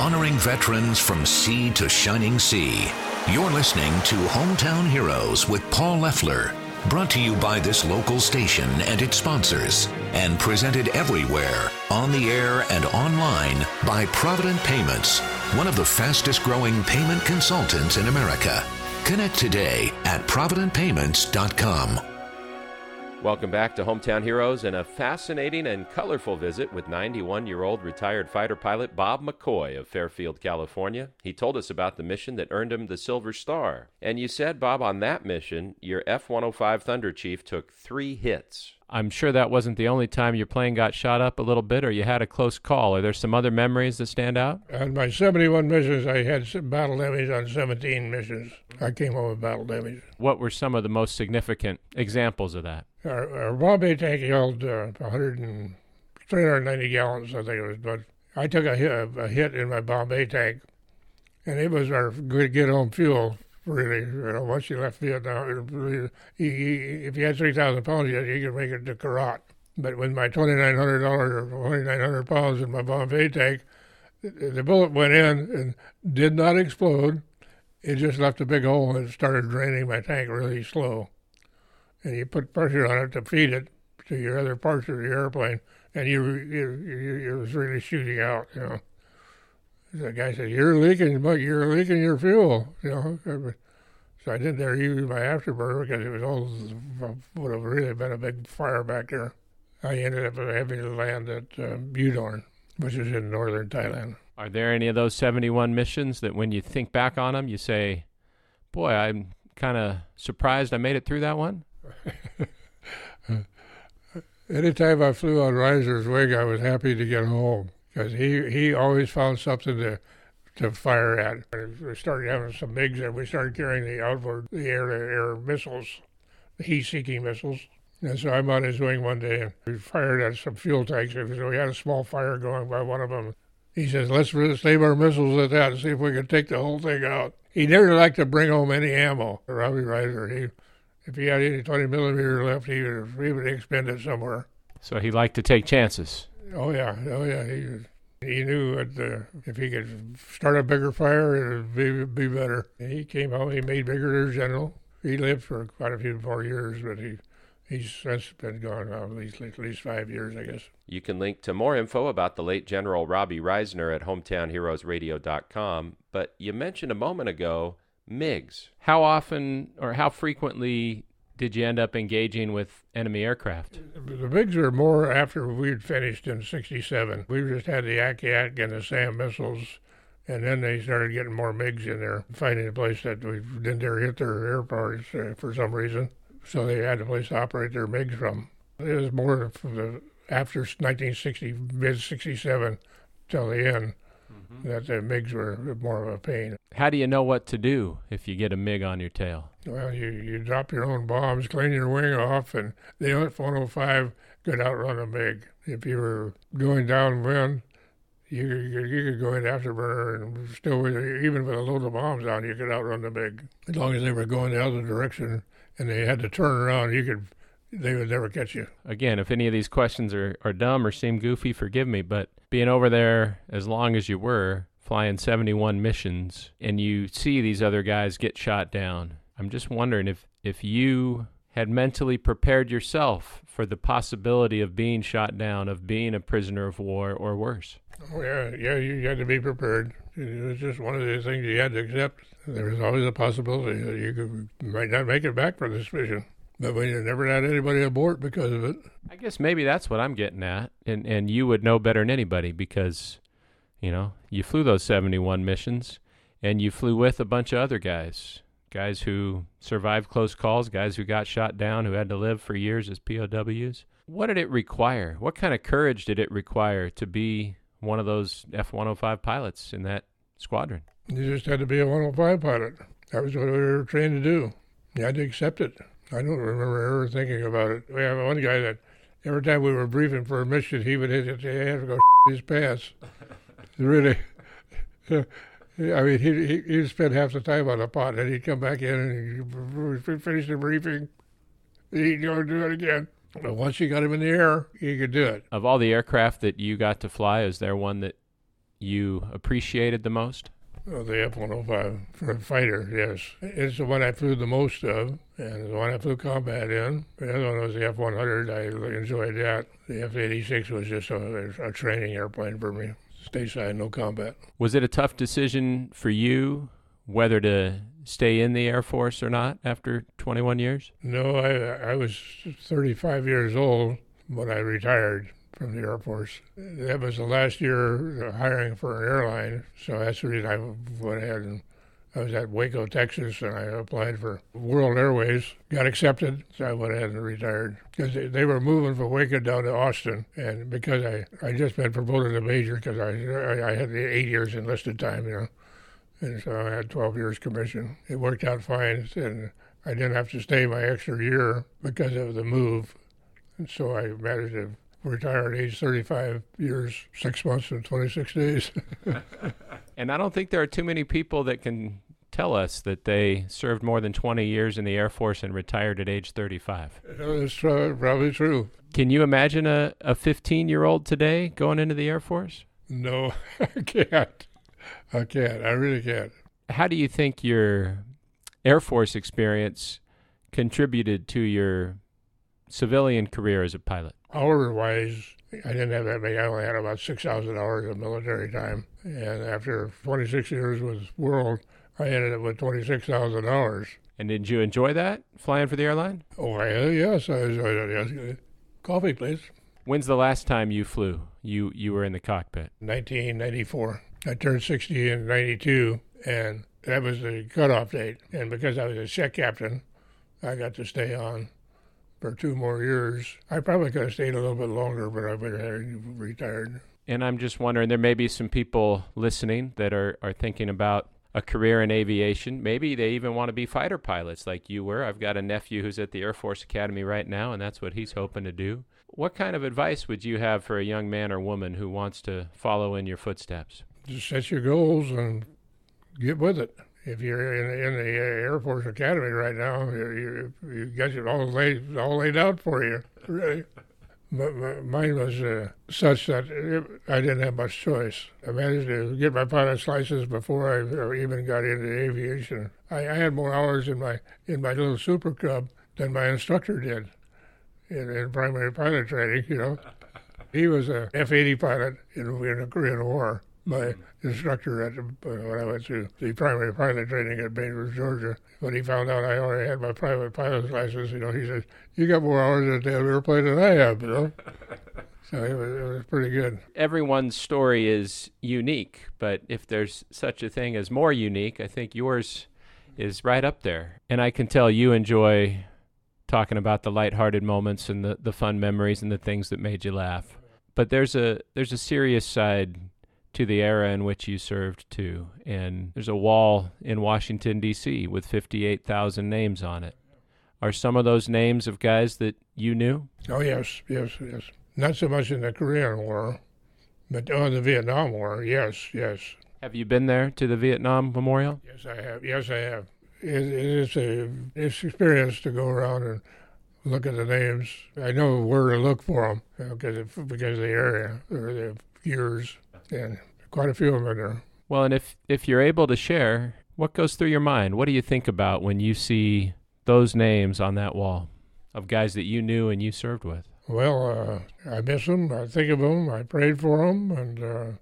honoring veterans from sea to shining sea. You're listening to Hometown Heroes with Paul Leffler, brought to you by this local station and its sponsors, and presented everywhere, on the air and online, by Provident Payments, one of the fastest growing payment consultants in America. Connect today at providentpayments.com. Welcome back to Hometown Heroes and a fascinating and colorful visit with 91-year-old retired fighter pilot Bob McCoy of Fairfield, California. He told us about the mission that earned him the Silver Star. And you said, Bob, on that mission, your F-105 Thunder Chief took 3 hits. I'm sure that wasn't the only time your plane got shot up a little bit or you had a close call. Are there some other memories that stand out? On my 71 missions, I had battle damage on 17 missions. I came home with battle damage. What were some of the most significant examples of that? Our Bombay tank held 390 gallons, I think it was. But I took a hit in my Bombay tank, and it was our good get-home fuel. Really, once you left Vietnam, if you had 3,000 pounds, you could make it to Korat. But with my $2,900 or 2,900 pounds in my Bombay tank, the bullet went in and did not explode. It just left a big hole and it started draining my tank really slow. And you put pressure on it to feed it to your other parts of the airplane, and it was really shooting out, The guy said, you're leaking your fuel, So I didn't dare use my afterburner because would have really been a big fire back there. I ended up having to land at Budorn, which is in northern Thailand. Are there any of those 71 missions that when you think back on them, you say, boy, I'm kind of surprised I made it through that one? Anytime I flew on Reiser's wing, I was happy to get home. Because he always found something to fire at. We started having some MiGs there. We started carrying the air-to-air missiles, the heat-seeking missiles. And so I'm on his wing one day, and we fired at some fuel tanks. So we had a small fire going by one of them. He says, let's save our missiles at that and see if we can take the whole thing out. He never liked to bring home any ammo. Robbie Reiser, if he had any 20 millimeter left, he would expend it somewhere. So he liked to take chances. Oh yeah. He knew that if he could start a bigger fire, it would be better. He came home. He made Brigadier General. He lived for quite a few more years, but he's since been gone now at least 5 years, I guess. You can link to more info about the late General Robbie Reisner at hometownheroesradio.com. But you mentioned a moment ago MiGs. How often or how frequently did you end up engaging with enemy aircraft? The MiGs were more after we'd finished in '67. We just had the Ak-Yak and the SAM missiles, and then they started getting more MiGs in there, finding a place that we didn't dare hit their airports for some reason. So they had a place to operate their MiGs from. It was more from after 1960, mid-'67 till the end, that the MiGs were more of a pain. How do you know what to do if you get a MiG on your tail? Well, you drop your own bombs, clean your wing off, and the F-105 could outrun a MiG. If you were going downwind, you could go in afterburner and still, even with a load of bombs on, you could outrun the MiG. As long as they were going the other direction and they had to turn around, they would never catch you. Again, if any of these questions are dumb or seem goofy, forgive me, but being over there as long as you were, flying 71 missions, and you see these other guys get shot down, I'm just wondering if you had mentally prepared yourself for the possibility of being shot down, of being a prisoner of war or worse. Oh, yeah, you had to be prepared. It was just one of the things you had to accept. There was always a possibility that you might not make it back for this mission. But we never had anybody abort because of it. I guess maybe that's what I'm getting at, and you would know better than anybody because, you flew those 71 missions, and you flew with a bunch of other guys who survived close calls, guys who got shot down, who had to live for years as POWs. What did it require? What kind of courage did it require to be one of those F-105 pilots in that squadron? You just had to be a 105 pilot. That was what we were trained to do. You had to accept it. I don't remember ever thinking about it. We have one guy that every time we were briefing for a mission, he would have to go his pants. Really. I mean, he'd spend half the time on a pot, and he'd come back in and he'd finish the briefing. He'd go do it again. But once you got him in the air, he could do it. Of all the aircraft that you got to fly, is there one that you appreciated the most? Oh, the F-105 for a fighter, yes. It's the one I flew the most of, and the one I flew combat in. The other one was the F-100. I enjoyed that. The F-86 was just a training airplane for me. Stateside, no combat. Was it a tough decision for you whether to stay in the Air Force or not after 21 years? No, I was 35 years old when I retired from the Air Force. That was the last year hiring for an airline, so that's the reason I went ahead and I was at Waco, Texas, and I applied for World Airways, got accepted, so I went ahead and retired. Because they were moving from Waco down to Austin, and because I just been promoted to major because I had 8 years enlisted time, and so I had 12 years commission. It worked out fine, and I didn't have to stay my extra year because of the move, and so I managed to retire at age 35 years, 6 months, and 26 days. And I don't think there are too many people that can tell us that they served more than 20 years in the Air Force and retired at age 35. That's probably true. Can you imagine a 15-year-old today going into the Air Force? No, I can't. I really can't. How do you think your Air Force experience contributed to your civilian career as a pilot? Hour-wise, I didn't have that many. I only had about 6,000 hours of military time. And after 26 years with World, I ended up with 26,000 hours. And did you enjoy that, flying for the airline? Oh, yes, I enjoyed it. Yes. Coffee, please. When's the last time you flew? You were in the cockpit? 1994. I turned 60 in 92, and that was the cutoff date. And because I was a check captain, I got to stay on for 2 more years. I probably could have stayed a little bit longer, but I would have retired. And I'm just wondering, there may be some people listening that are thinking about a career in aviation. Maybe they even want to be fighter pilots like you were. I've got a nephew who's at the Air Force Academy right now, and that's what he's hoping to do. What kind of advice would you have for a young man or woman who wants to follow in your footsteps? Just set your goals and get with it. If you're in the Air Force Academy right now, you got it all laid out for you, really. But mine was such that I didn't have much choice. I managed to get my pilot's license before I even got into aviation. I had more hours in my little super cub than my instructor did in primary pilot training. He was a F-80 pilot in the Korean War. My instructor when I went to the primary pilot training at Bainbridge, Georgia, when he found out I already had my private pilot's license, he said, "You got more hours in a damn airplane than I have," So it was pretty good. Everyone's story is unique, but if there's such a thing as more unique, I think yours is right up there. And I can tell you enjoy talking about the lighthearted moments and the fun memories and the things that made you laugh. But there's a serious side to the era in which you served too. And there's a wall in Washington, D.C. with 58,000 names on it. Are some of those names of guys that you knew? Oh, yes. Not so much in the Korean War, but the Vietnam War, yes. Have you been there to the Vietnam Memorial? Yes, I have. It's an experience to go around and look at the names. I know where to look for them because of the area or the years. And quite a few of them are there. Well, and if you're able to share, what goes through your mind? What do you think about when you see those names on that wall of guys that you knew and you served with? Well, I miss them. I think of them. I prayed for them, and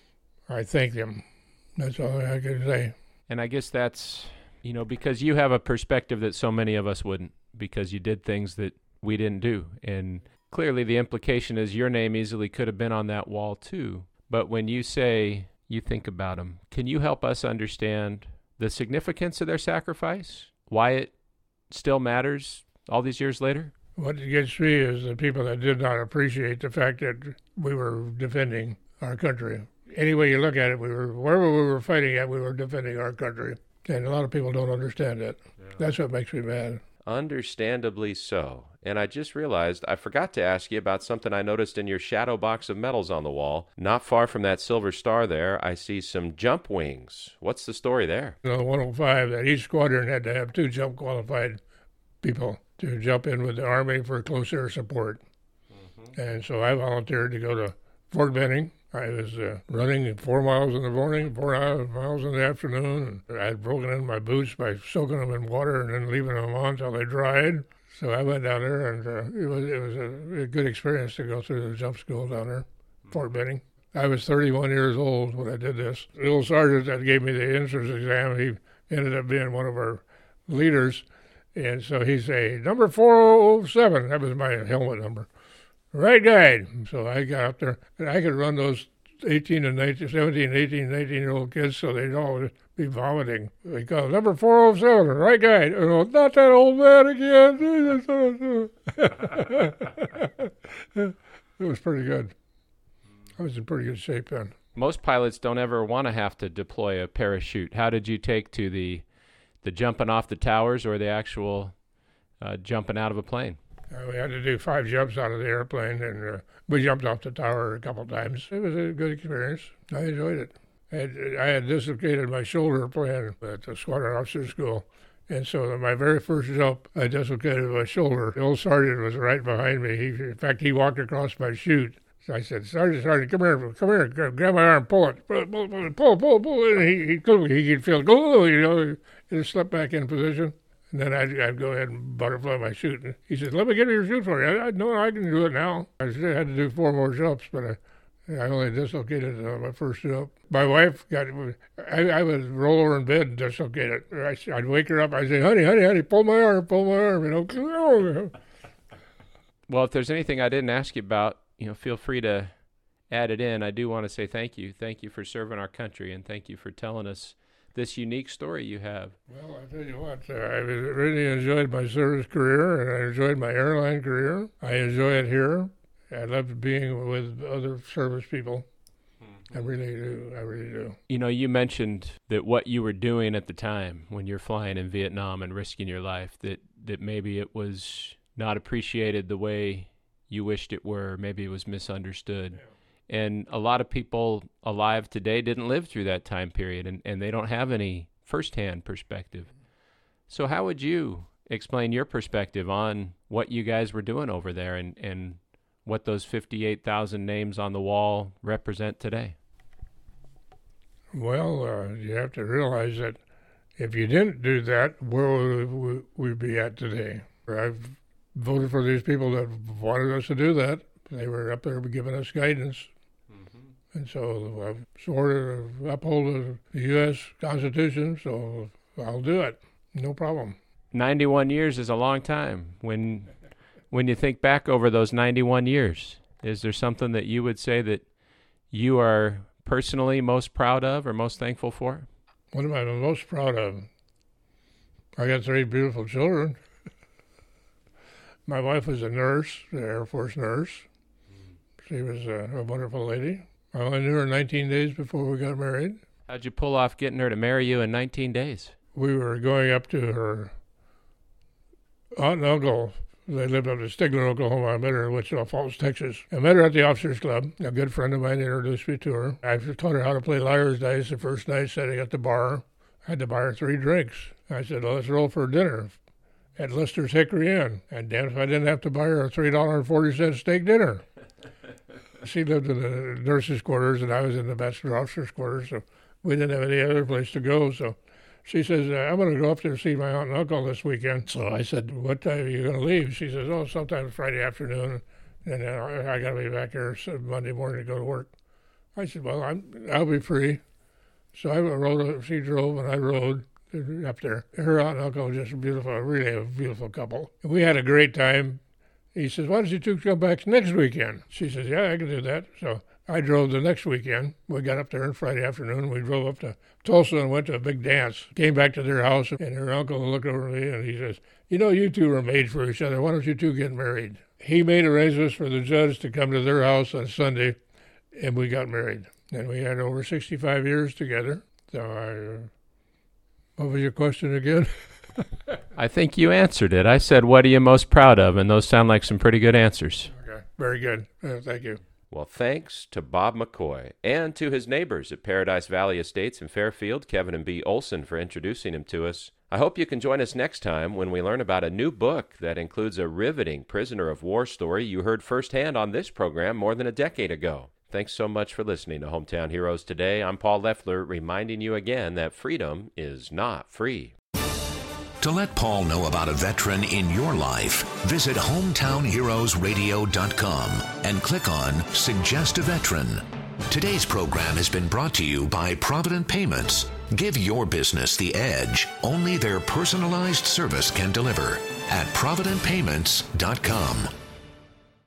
I thank them. That's all I can say. And I guess that's, because you have a perspective that so many of us wouldn't, because you did things that we didn't do. And clearly the implication is your name easily could have been on that wall too. But when you say you think about them, can you help us understand the significance of their sacrifice? Why it still matters all these years later? What gets me is the people that did not appreciate the fact that we were defending our country. Any way you look at it, wherever we were fighting at, we were defending our country. And a lot of people don't understand that. Yeah. That's what makes me mad. Understandably so. And I just realized I forgot to ask you about something I noticed in your shadow box of medals on the wall. Not far from that silver star there, I see some jump wings. What's the story there? The 105, that each squadron had to have 2 jump qualified people to jump in with the Army for close air support. Mm-hmm. And so I volunteered to go to Fort Benning I was running 4 miles in the morning, 4 miles in the afternoon, and I had broken in my boots by soaking them in water and then leaving them on until they dried. So I went down there, and it was a good experience to go through the jump school down there, Fort Benning. I was 31 years old when I did this. The old sergeant that gave me the entrance exam, he ended up being one of our leaders, and so he said, number 407, that was my helmet number. Right guide. So I got up there, and I could run those 18 and 19, 17, 18, 19-year-old kids so they'd all be vomiting. They call it number 407, right guide. Oh, not that old man again. It was pretty good. I was in pretty good shape then. Most pilots don't ever want to have to deploy a parachute. How did you take to the jumping off the towers or the actual jumping out of a plane? We had to do 5 jumps out of the airplane, and we jumped off the tower a couple times. It was a good experience. I enjoyed it. I had dislocated my shoulder playing at the Squadron Officer School, and so my very first jump, I dislocated my shoulder. The old sergeant was right behind me. In fact, he walked across my chute. So I said, Sergeant, come here, grab my arm, pull it, pull. And he could feel, it slipped back in position. And then I'd go ahead and butterfly my chute. And he said, let me get your chute for you. I know I can do it now. I still had to do 4 more jumps, but I only dislocated my first jump. My wife I would roll over in bed and dislocate it. I'd wake her up. I'd say, honey, pull my arm, Well, if there's anything I didn't ask you about, feel free to add it in. I do want to say thank you. Thank you for serving our country, and thank you for telling us this unique story you have. Well, I tell you what, I really enjoyed my service career, and I enjoyed my airline career. I enjoy it here. I love being with other service people. I really do. You mentioned that what you were doing at the time when you're flying in Vietnam and risking your life, that maybe it was not appreciated the way you wished it were, maybe it was misunderstood. Yeah. And a lot of people alive today didn't live through that time period, and they don't have any firsthand perspective. So how would you explain your perspective on what you guys were doing over there and what those 58,000 names on the wall represent today? Well, you have to realize that if you didn't do that, where would we be at today? I've voted for these people that wanted us to do that. They were up there giving us guidance. And so I've sworn to uphold the U.S. Constitution, so I'll do it. No problem. 91 years is a long time. When you think back over those 91 years, is there something that you would say that you are personally most proud of or most thankful for? What am I most proud of? I got 3 beautiful children. My wife was a nurse, an Air Force nurse. She was a wonderful lady. I only knew her 19 days before we got married. How'd you pull off getting her to marry you in 19 days? We were going up to her aunt and uncle. They lived up in Stigler, Oklahoma. I met her in Wichita Falls, Texas. I met her at the Officers Club. A good friend of mine introduced me to her. I taught her how to play liar's dice the first night, sitting at the bar. I had to buy her 3 drinks. I said, well, let's roll for dinner at Lister's Hickory Inn. And damn if I didn't have to buy her a $3.40 steak dinner. She lived in the nurses' quarters, and I was in the bachelor officers' quarters, so we didn't have any other place to go. So she says, I'm going to go up there and see my aunt and uncle this weekend. So I said, what time are you going to leave? She says, sometime Friday afternoon, and I got to be back here Monday morning to go to work. I said, well, I'll be free. So I rode, she drove, and I rode up there. Her aunt and uncle were just beautiful, really a beautiful couple. And we had a great time. He says, why don't you 2 come back next weekend? She says, yeah, I can do that. So I drove the next weekend. We got up there on Friday afternoon. We drove up to Tulsa and went to a big dance. Came back to their house, and her uncle looked over at me, and he says, you 2 were made for each other. Why don't you 2 get married? He made arrangements for the judge to come to their house on Sunday, and we got married. And we had over 65 years together. So what was your question again? I think you answered it. I said, what are you most proud of? And those sound like some pretty good answers. Okay, very good. Thank you. Well, thanks to Bob McCoy and to his neighbors at Paradise Valley Estates in Fairfield, Kevin and Bea Olson, for introducing him to us. I hope you can join us next time when we learn about a new book that includes a riveting prisoner of war story you heard firsthand on this program more than a decade ago. Thanks so much for listening to Hometown Heroes today. I'm Paul Leffler, reminding you again that freedom is not free. To let Paul know about a veteran in your life, visit hometownheroesradio.com and click on Suggest a Veteran. Today's program has been brought to you by Provident Payments. Give your business the edge only their personalized service can deliver at providentpayments.com.